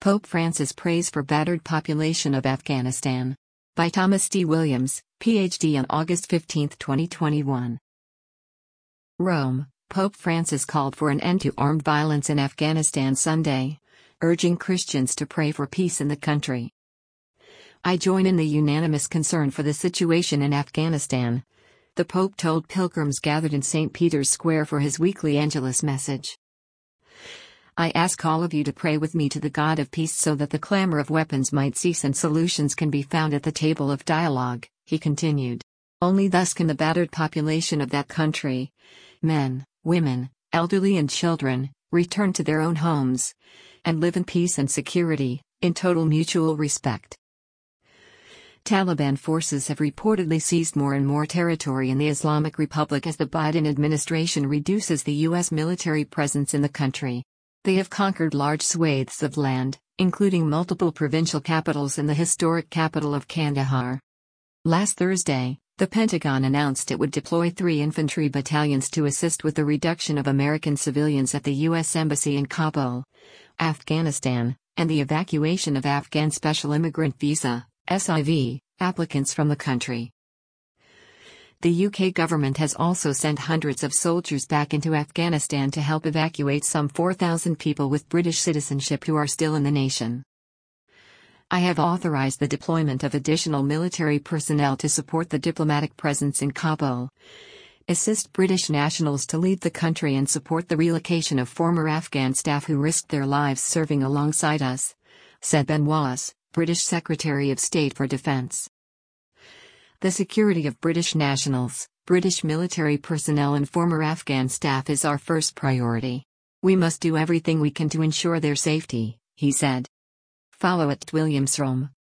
Pope Francis prays for battered population of Afghanistan. By Thomas D. Williams, Ph.D. on August 15, 2021. Rome, Pope Francis called for an end to armed violence in Afghanistan Sunday, urging Christians to pray for peace in the country. I join in the unanimous concern for the situation in Afghanistan, the Pope told pilgrims gathered in St. Peter's Square for his weekly Angelus message. I ask all of you to pray with me to the God of peace so that the clamor of weapons might cease and solutions can be found at the table of dialogue, he continued. Only thus can the battered population of that country, men, women, elderly and children, return to their own homes and live in peace and security, in total mutual respect. Taliban forces have reportedly seized more and more territory in the Islamic Republic as the Biden administration reduces the U.S. military presence in the country. They have conquered large swathes of land, including multiple provincial capitals and the historic capital of Kandahar. Last Thursday, the Pentagon announced it would deploy 3 infantry battalions to assist with the reduction of American civilians at the U.S. Embassy in Kabul, Afghanistan, and the evacuation of Afghan Special Immigrant Visa (SIV) applicants from the country. The UK government has also sent hundreds of soldiers back into Afghanistan to help evacuate some 4,000 people with British citizenship who are still in the nation. I have authorized the deployment of additional military personnel to support the diplomatic presence in Kabul, assist British nationals to leave the country and support the relocation of former Afghan staff who risked their lives serving alongside us, said Ben Wallace, British Secretary of State for Defence. The security of British nationals, British military personnel and former Afghan staff is our first priority. We must do everything we can to ensure their safety, he said. Follow @WilliamsRome.